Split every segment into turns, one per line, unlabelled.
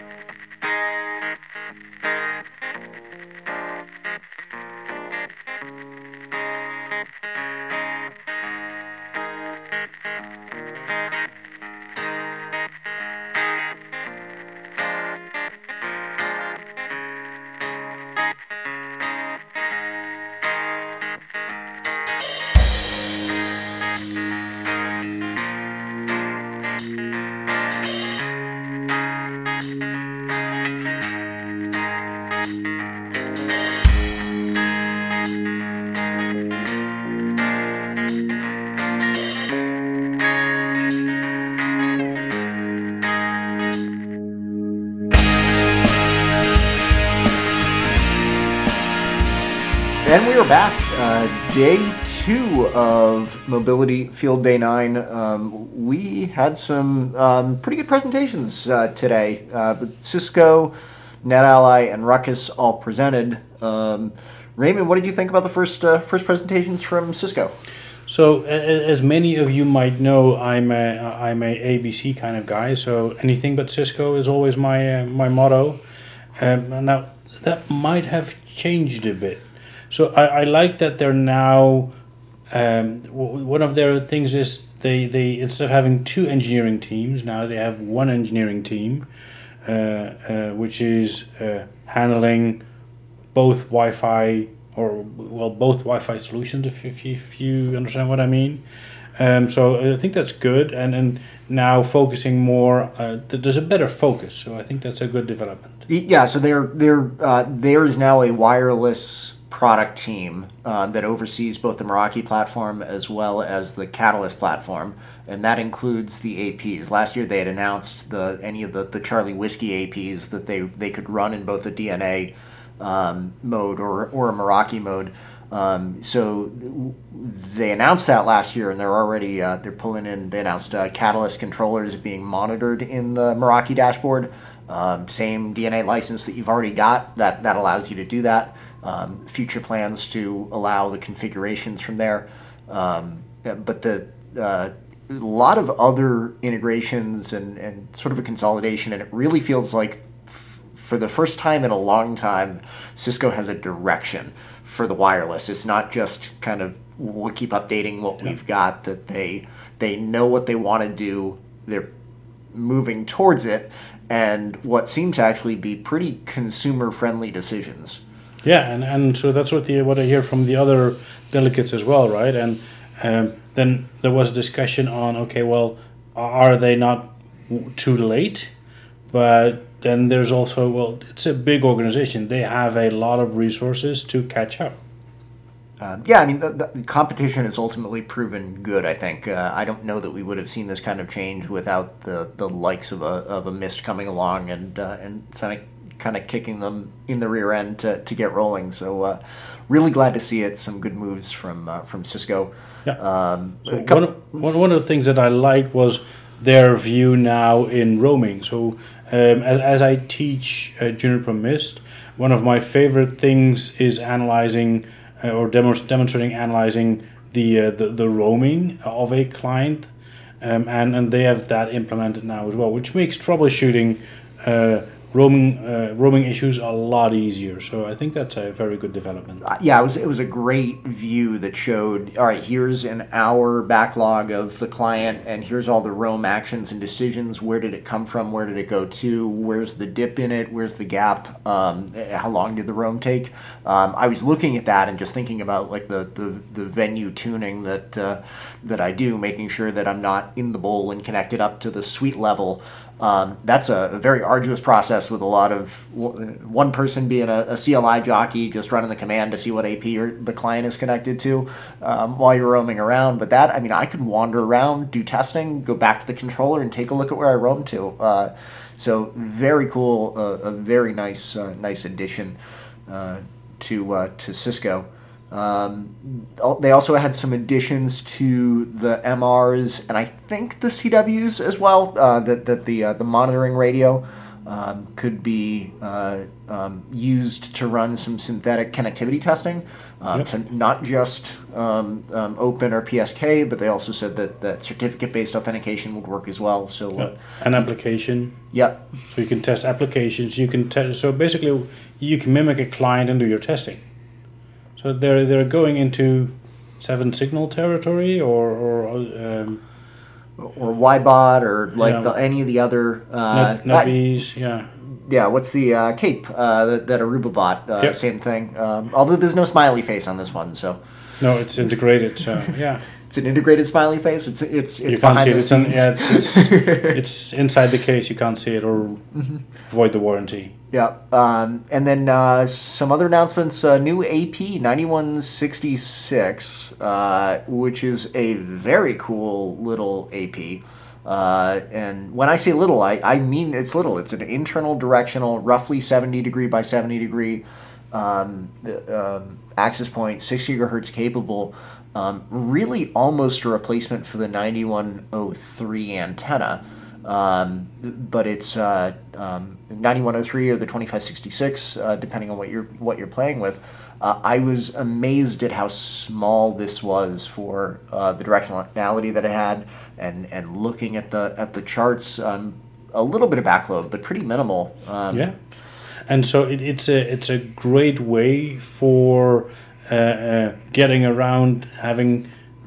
And we are back. Day 2 of Mobility Field Day 9. We had some pretty good presentations today. Cisco, NetAlly, and Ruckus all presented. Raymond, what did you think about the first presentations from Cisco?
So, as many of you might know, I'm a ABC kind of guy. So anything but Cisco is always my motto. Now that might have changed a bit. So I like that they're now, one of their things is they instead of having 2 engineering teams, now they have 1 engineering team, which is handling both Wi-Fi, both Wi-Fi solutions, if you understand what I mean. So I think that's good, and now focusing more, there's a better focus, so I think that's a good development.
Yeah, so there is now a wireless product team that oversees both the Meraki platform as well as the Catalyst platform, and that includes the APs. Last year they had announced any of the Charlie Whiskey APs that they could run in both a DNA mode or a Meraki mode. So they announced that last year, and they're already they're pulling in. They announced Catalyst controllers being monitored in the Meraki dashboard. Same DNA license that you've already got that allows you to do that. Future plans to allow the configurations from there, but a lot of other integrations and sort of a consolidation, and it really feels like for the first time in a long time, Cisco has a direction for the wireless. It's not just kind of we'll keep updating what we've got, that they know what they want to do, they're moving towards it, and what seem to actually be pretty consumer-friendly decisions.
Yeah, and so that's what I hear from the other delegates as well, right? And then there was a discussion on, okay, well, are they not too late? But then there's also, well, it's a big organization. They have a lot of resources to catch up.
Yeah, I mean, the competition has ultimately proven good, I think. I don't know that we would have seen this kind of change without the likes of a Mist coming along and kind of kicking them in the rear end to get rolling. So really glad to see it. Some good moves from Cisco.
Yeah. One of the things that I liked was their view now in roaming. So as I teach Juniper Mist, one of my favorite things is analyzing or demonstrating analyzing the roaming of a client, and they have that implemented now as well, which makes troubleshooting roaming issues a lot easier. So I think that's a very good development.
Yeah, it was a great view that showed, all right, here's an hour backlog of the client, and here's all the roam actions and decisions. Where did it come from? Where did it go to? Where's the dip in it? Where's the gap? How long did the roam take? I was looking at that and just thinking about like the venue tuning that I do, making sure that I'm not in the bowl and connected up to the suite level. That's a very arduous process with a lot of one person being a CLI jockey just running the command to see what AP the client is connected to while you're roaming around. But that, I mean, I could wander around, do testing, go back to the controller and take a look at where I roam to. So very cool, a very nice addition to Cisco. They also had some additions to the MRs and I think the CWs as well. The monitoring radio. could be used to run some synthetic connectivity testing. So not just Open or PSK, but they also said that certificate-based authentication would work as well. So
an application.
Yep.
So you can test applications. You can so basically you can mimic a client and do your testing. So they're going into 7-signal territory or
YBot or any of the other
NetBees,
yeah. What's the Cape that Aruba bot? Same thing. Although there's no smiley face on this one, so
no, it's integrated. So yeah,
it's an integrated smiley face. It's
you
behind
can't
the
see it.
scenes.
It's inside the case. You can't see it or void the warranty.
Yeah, and then some other announcements. New AP 9166, which is a very cool little AP. And when I say little, I mean it's little. It's an internal directional, roughly 70 degree by 70 degree access point, 6 gigahertz capable. Really almost a replacement for the 9103 antenna. But it's 9103 or the 2566, depending on what you're playing with. I was amazed at how small this was for the directionality that it had, and looking at the charts, a little bit of backload, but pretty minimal.
And so it's a great way for getting around having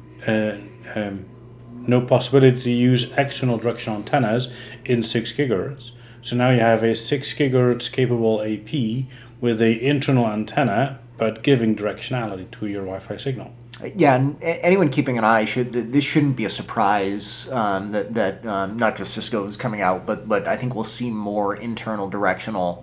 no possibility to use external directional antennas in 6 gigahertz. So now you have a 6 gigahertz capable AP with an internal antenna, but giving directionality to your Wi-Fi signal.
Yeah, and anyone keeping an eye this shouldn't be a surprise that not just Cisco is coming out, but I think we'll see more internal directional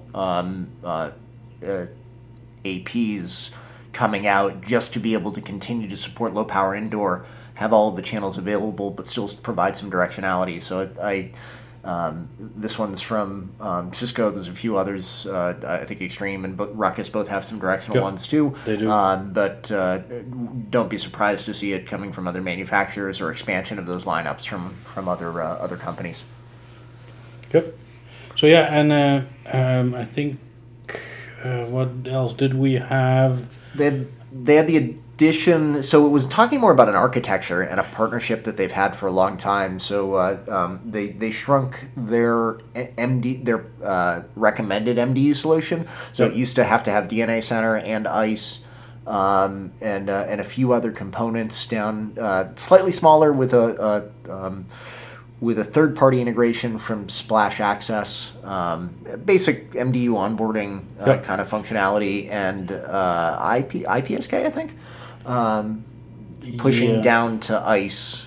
APs coming out just to be able to continue to support low power indoor, have all of the channels available, but still provide some directionality. So this one's from Cisco. There's a few others. I think Extreme and Ruckus both have some directional ones too.
They do.
But don't be surprised to see it coming from other manufacturers or expansion of those lineups from other companies.
Yep. So yeah, and I think what else did we have?
They had the addition. So it was talking more about an architecture and a partnership that they've had for a long time. So they shrunk their recommended MDU solution. So it used to have DNA Center and ICE and a few other components down, slightly smaller with a third-party integration from Splash Access, basic MDU onboarding kind of functionality, and IPSK, I think, pushing down to ICE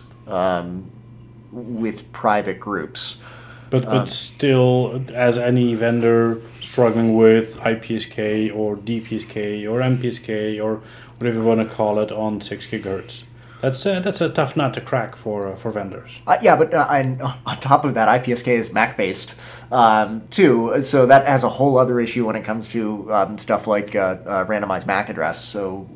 with private groups.
But still, as any vendor struggling with IPSK or DPSK or MPSK or whatever you want to call it on 6 gigahertz. That's a tough nut to crack for vendors.
But on top of that, IPSK is Mac-based too, so that has a whole other issue when it comes to stuff like randomized MAC address. So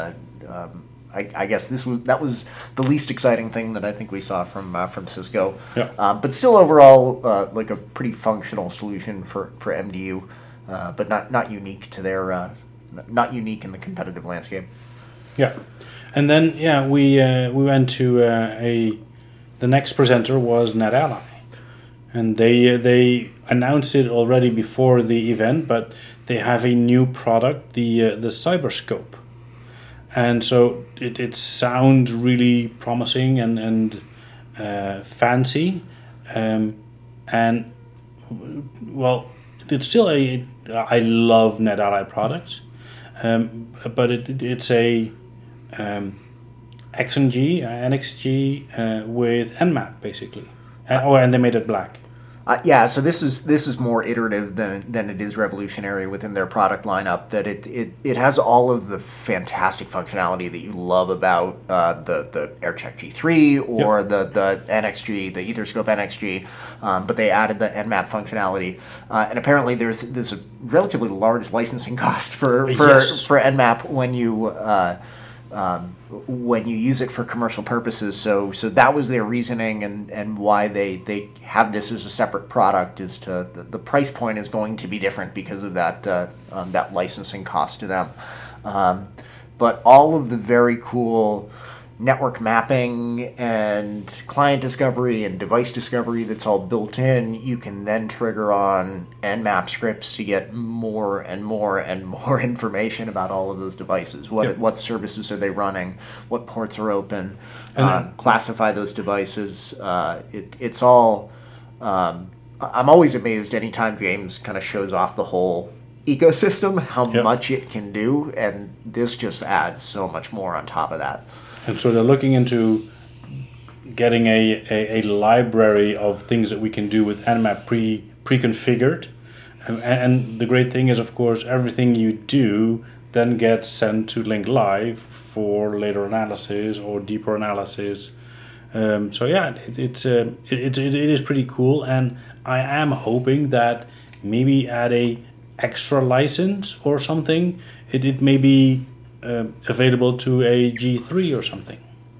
I guess that was the least exciting thing that I think we saw from Cisco.
Yeah.
But still, overall, like a pretty functional solution for MDU, but not unique to their not unique in the competitive landscape.
Yeah. And then, we went to the next presenter was NetAlly, and they announced it already before the event, but they have a new product, the Cyberscope, and so it sounds really promising and fancy, and well, it's still I love NetAlly products, but it's a XNG, NXG with Nmap basically, and they made it black.
So this is more iterative than it is revolutionary within their product lineup. That it has all of the fantastic functionality that you love about the AirCheck G3 or the NXG, the Etherscope NXG, but they added the Nmap functionality, and apparently there's a relatively large licensing cost for Nmap when you when you use it for commercial purposes. So that was their reasoning, and why they have this as a separate product is the price point is going to be different because of that licensing cost to them. But all of the very cool network mapping and client discovery and device discovery that's all built in, you can then trigger on Nmap scripts to get more and more and more information about all of those devices. What services are they running? What ports are open? Classify those devices. It's all... I'm always amazed anytime James kind of shows off the whole ecosystem, how much it can do, and this just adds so much more on top of that.
And so they're looking into getting a library of things that we can do with Nmap pre-configured. And the great thing is, of course, everything you do then gets sent to Link Live for later analysis or deeper analysis. So yeah, it is pretty cool, and I am hoping that maybe at a extra license or something, it may be available to a G3 or something.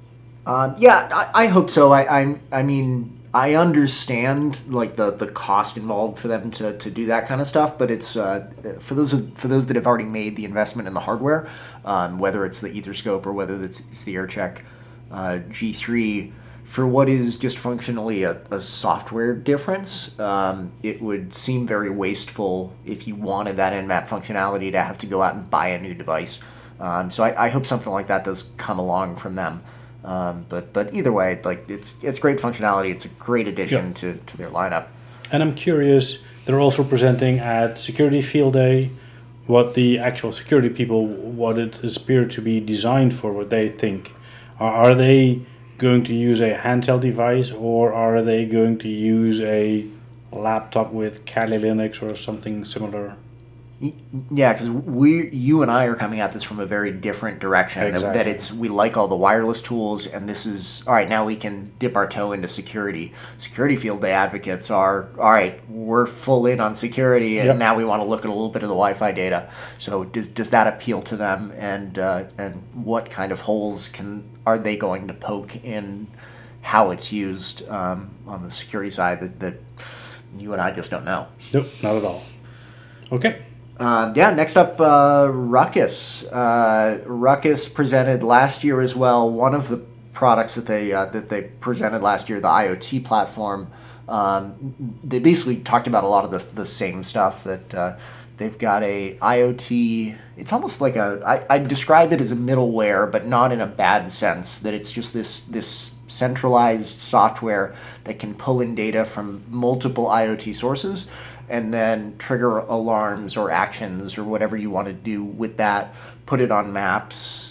I hope so. I mean, I understand like the cost involved for them to do that kind of stuff, but it's for those that have already made the investment in the hardware, whether it's the Etherscope or whether it's the AirCheck G3. For what is just functionally a software difference, it would seem very wasteful if you wanted that Nmap functionality to have to go out and buy a new device. So I hope something like that does come along from them. But either way, like it's great functionality. It's a great addition to their lineup.
And I'm curious, they're also presenting at Security Field Day what the actual security people, what it appears to be designed for, what they think. Are they going to use a handheld device, or are they going to use a laptop with Kali Linux or something similar?
Yeah, because you and I are coming at this from a very different direction.
Exactly.
That we like all the wireless tools, and this is all right. Now we can dip our toe into security. Security Field Day advocates are all right. We're full in on security, and now we want to look at a little bit of the Wi-Fi data. So does that appeal to them, and what kind of holes are they going to poke in how it's used on the security side that you and I just don't know?
Nope, not at all. Okay.
Next up, Ruckus. Ruckus presented last year as well. One of the products that they presented last year, the IoT platform. They basically talked about a lot of the same stuff. That they've got a IoT. It's almost like I describe it as a middleware, but not in a bad sense. That it's just this centralized software that can pull in data from multiple IoT sources and then trigger alarms or actions or whatever you want to do with that, put it on maps.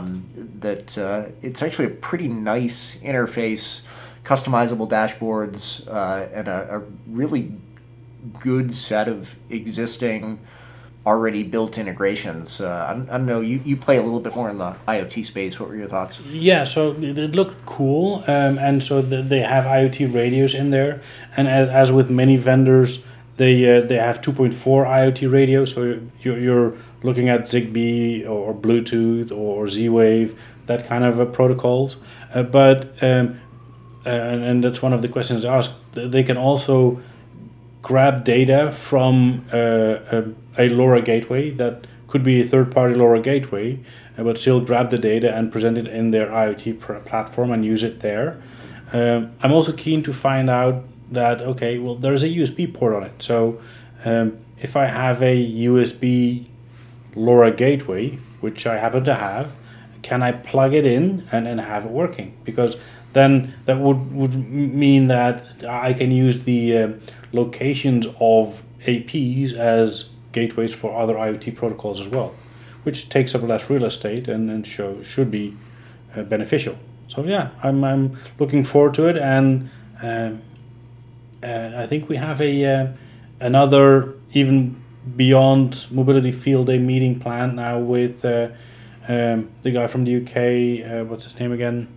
It's actually a pretty nice interface, customizable dashboards, and a really good set of existing already built integrations. I don't know, you play a little bit more in the IoT space. What were your thoughts?
Yeah, so it looked cool, and so they have IoT radios in there, and as with many vendors, they have 2.4 IoT radios, so you're looking at Zigbee or Bluetooth or Z-Wave, that kind of protocols. And that's one of the questions asked. They can also grab data from a LoRa gateway that could be a third-party LoRa gateway, but still grab the data and present it in their IoT platform and use it there. I'm also keen to find out that, okay, well, there's a USB port on it. So if I have a USB LoRa gateway, which I happen to have, can I plug it in and have it working? Because then that would mean that I can use the locations of APs as gateways for other IoT protocols as well, which takes up less real estate and should be beneficial. So yeah, I'm looking forward to it, and I think we have another even beyond Mobility Field Day meeting planned now with the guy from the UK. What's his name again?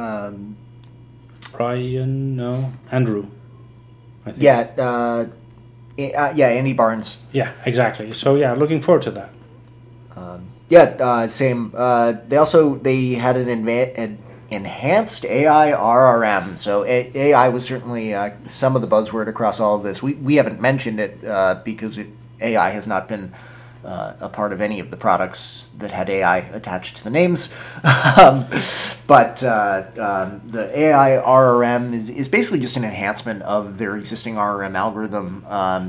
Brian? No, Andrew. I think.
Andy Barnes.
Yeah, exactly. So yeah, looking forward to that.
Yeah, same. They had an enhanced AI RRM. So AI was certainly some of the buzzword across all of this. We haven't mentioned it because AI has not been a part of any of the products that had AI attached to the names. But the AI RRM is basically just an enhancement of their existing RRM algorithm.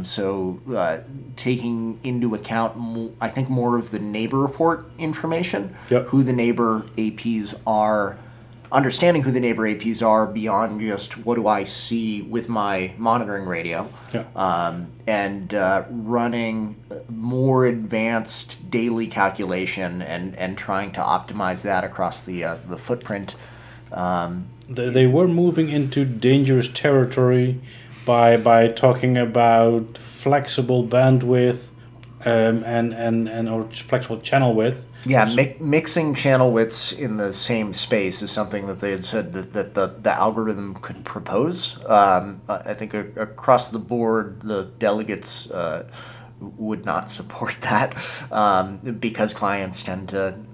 Taking into account, I think, more of the neighbor report information,
Yep.
who the neighbor APs are, understanding who the neighbor APs are beyond just what do I see with my monitoring radio, and running more advanced daily calculation and trying to optimize that across the footprint.
They were moving into dangerous territory by talking about flexible bandwidth and or flexible channel width.
Yeah, mixing channel widths in the same space is something that they had said that the algorithm could propose. I think across the board, the delegates would not support that because clients tend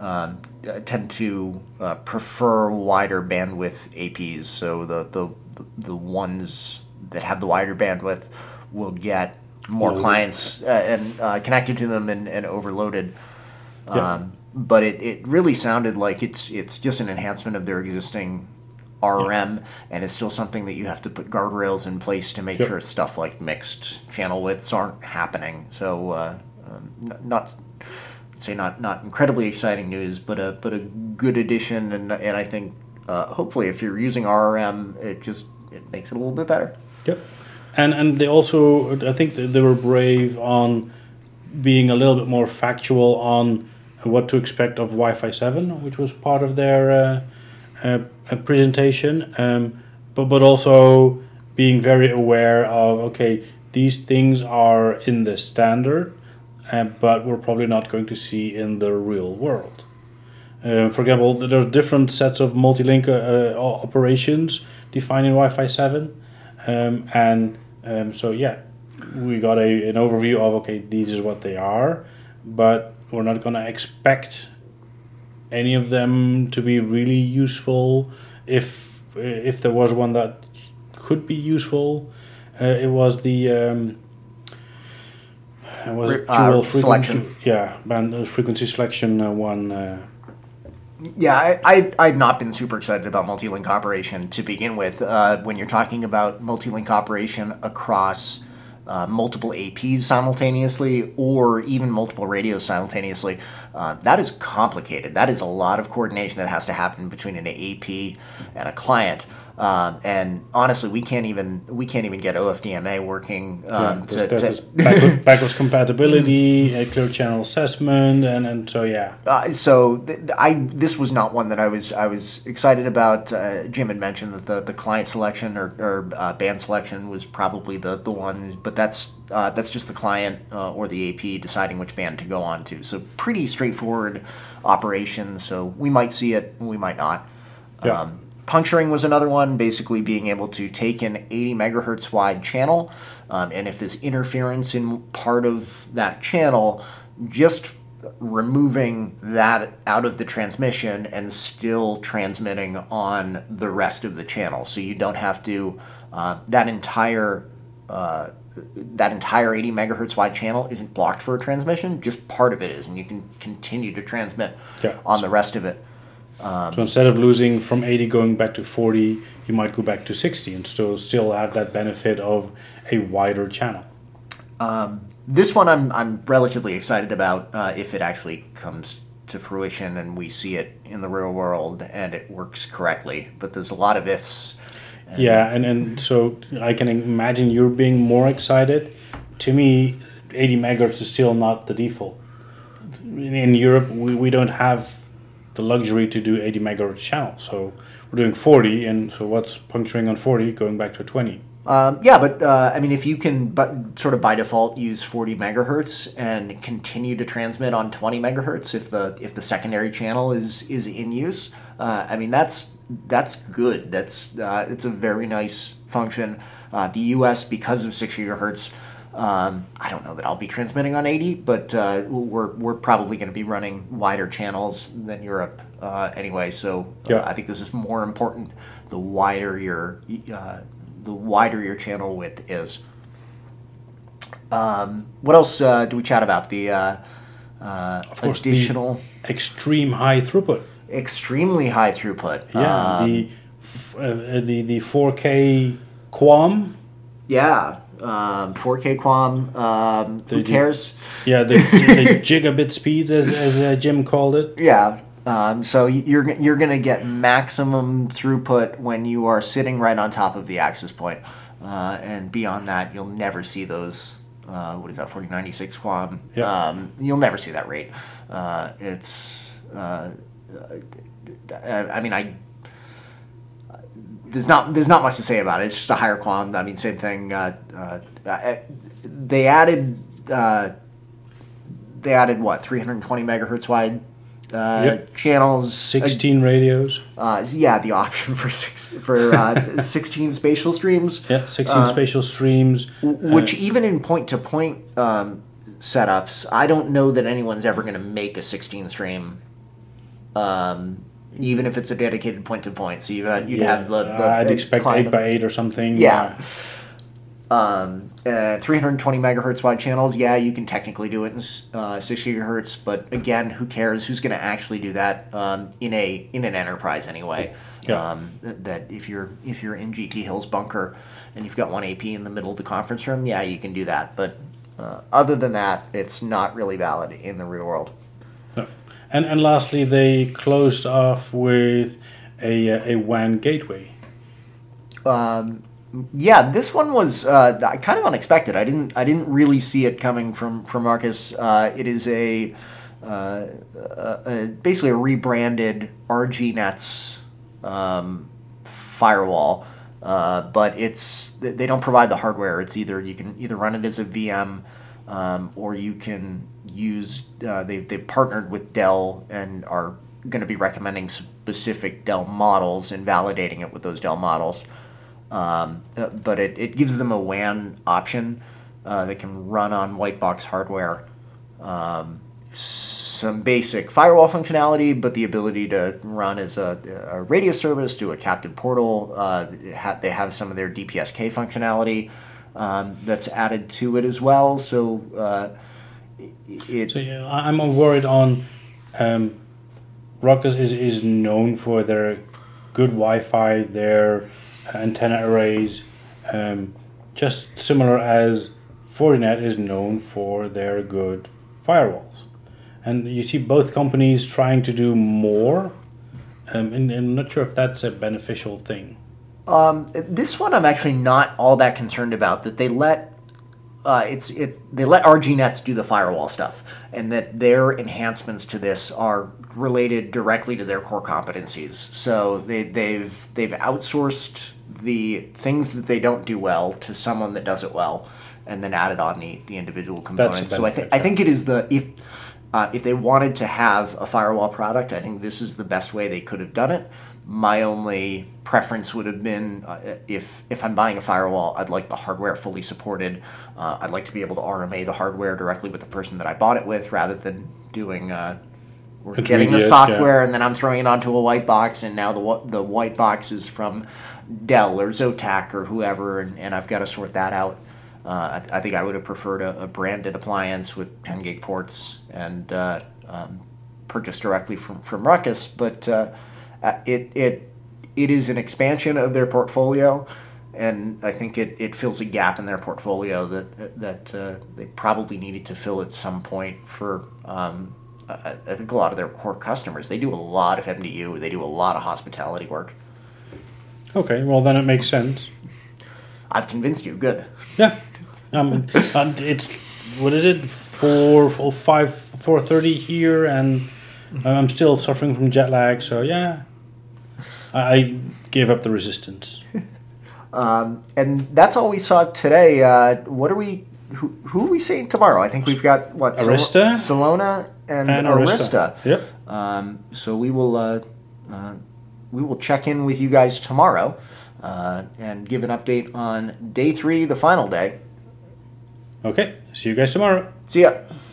to prefer wider bandwidth APs. So the ones that have the wider bandwidth will get more clients connected to them and overloaded. But it really sounded like it's just an enhancement of their existing RRM, and it's still something that you have to put guardrails in place to make sure stuff like mixed channel widths aren't happening. So not incredibly exciting news, but a good addition, and I think hopefully if you're using RRM, it makes it a little bit better.
Yep, and they also, I think they were brave on being a little bit more factual on what to expect of Wi-Fi 7, which was part of their presentation, but also being very aware of, okay, these things are in the standard, but we're probably not going to see in the real world. For example, there's different sets of multi-link operations defined in Wi-Fi 7, so yeah, we got an overview of, okay, these is what they are, but we're not going to expect any of them to be really useful. If there was one that could be useful, it was the dual frequency
selection.
Band frequency selection one.
Yeah, I'd not been super excited about multi-link operation to begin with. When you're talking about multi-link operation across multiple APs simultaneously, or even multiple radios simultaneously, that is complicated. That is a lot of coordination that has to happen between an AP and a client. And honestly, we can't even get OFDMA working.
Backwards compatibility, a clear channel assessment, and so yeah.
This was not one that I was excited about. Jim had mentioned that the client selection or band selection was probably the one, but that's just the client or the AP deciding which band to go on to. So pretty straightforward operation. So we might see it, we might not.
Yeah.
Puncturing was another one, basically being able to take an 80 megahertz wide channel, and if there's interference in part of that channel, just removing that out of the transmission and still transmitting on the rest of the channel. So you don't have to, that entire 80 megahertz wide channel isn't blocked for a transmission, just part of it is, and you can continue to transmit on the rest of it.
So instead of losing from 80 going back to 40, you might go back to 60 and still have that benefit of a wider channel.
This one I'm relatively excited about if it actually comes to fruition and we see it in the real world and it works correctly. But there's a lot of ifs.
And so I can imagine you're being more excited. To me, 80 megahertz is still not the default. In Europe, we don't have the luxury to do 80 megahertz channels, so we're doing 40, and so what's puncturing on 40 going back to 20?
But I mean, if you can sort of by default use 40 megahertz and continue to transmit on 20 megahertz if the secondary channel is in use, I mean that's good. It's a very nice function. The US, because of 6 gigahertz, I don't know that I'll be transmitting on 80, but we're probably going to be running wider channels than Europe anyway. So I think this is more important. The wider your channel width is. What else do we chat about? The
of course,
additional
the extreme high throughput.
Extremely high throughput.
Yeah, the 4K QAM.
Yeah, 4K QAM. Who cares?
The gigabit speeds, as Jim called it.
Yeah. So you're going to get maximum throughput when you are sitting right on top of the access point, and beyond that, you'll never see those. What is that? 4096 QAM.
Yeah.
You'll never see that rate. There's not much to say about it. It's just a higher QAM. I mean, same thing. They added what, 320 megahertz wide channels,
16 radios.
The option for 16 spatial streams.
Yeah, 16 spatial streams.
Which even in point-to-point setups, I don't know that anyone's ever going to make a 16 stream. Even if it's a dedicated point-to-point, so you'd have the
I'd expect 8x8 or something.
Yeah. 320 megahertz wide channels. Yeah, you can technically do it in 6 gigahertz, but again, who cares? Who's going to actually do that in an enterprise anyway?
Yeah.
That if you're in GT Hill's bunker and you've got one AP in the middle of the conference room, yeah, you can do that. But other than that, it's not really valid in the real world.
No. And lastly, they closed off with a WAN gateway.
Yeah, this one was kind of unexpected. I didn't really see it coming from Marcus. It is basically a rebranded RGNets firewall, but they don't provide the hardware. It's you can either run it as a VM, or you can use. They've partnered with Dell and are going to be recommending specific Dell models and validating it with those Dell models. But it gives them a WAN option that can run on white box hardware. Some basic firewall functionality, but the ability to run as a radius service, do a captive portal. They have some of their DPSK functionality that's added to it as well. So
I'm worried on Ruckus is known for their good Wi-Fi, their antenna arrays, just similar as Fortinet is known for their good firewalls. And you see both companies trying to do more, and I'm not sure if that's a beneficial thing.
This one I'm actually not all that concerned about, that they let they let RGNets do the firewall stuff, and that their enhancements to this are related directly to their core competencies. So they've outsourced the things that they don't do well to someone that does it well, and then added on the individual components. So I think it is if they wanted to have a firewall product, I think this is the best way they could have done it. My only preference would have been if I'm buying a firewall, I'd like the hardware fully supported. I'd like to be able to RMA the hardware directly with the person that I bought it with, rather than doing we're getting the software and then I'm throwing it onto a white box, and now the white box is from Dell or Zotac or whoever, and I've got to sort that out. I think I would have preferred a branded appliance with 10 gig ports and purchased directly from Ruckus, but it is an expansion of their portfolio, and I think it fills a gap in their portfolio that they probably needed to fill at some point for I think a lot of their core customers. They do a lot of MDU. They do a lot of hospitality work.
Okay, well then it makes sense.
I've convinced you. Good.
Yeah. It's what is it? 4:30 here, and I'm still suffering from jet lag. So yeah, I gave up the resistance.
And that's all we saw today. What are we? Who are we seeing tomorrow? I think we've got what?
Arista,
Soluna, and Arista.
Yep.
So we will check in with you guys tomorrow and give an update on day 3, the final day.
Okay, see you guys tomorrow.
See ya.